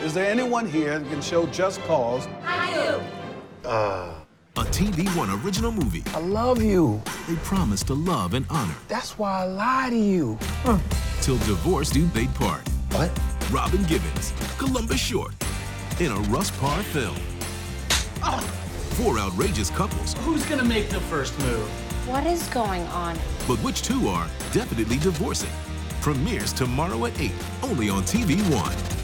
Is there anyone here that can show just cause? I do. A TV One original movie. I love you. They promise to love and honor. That's why I lie to you. Till divorce do they part. What? Robin Givens, Columbus Short, in a Russ Parr film. Four outrageous couples. Who's gonna make the first move? What is going on? But which two are definitely divorcing? Premieres tomorrow at 8, only on TV One.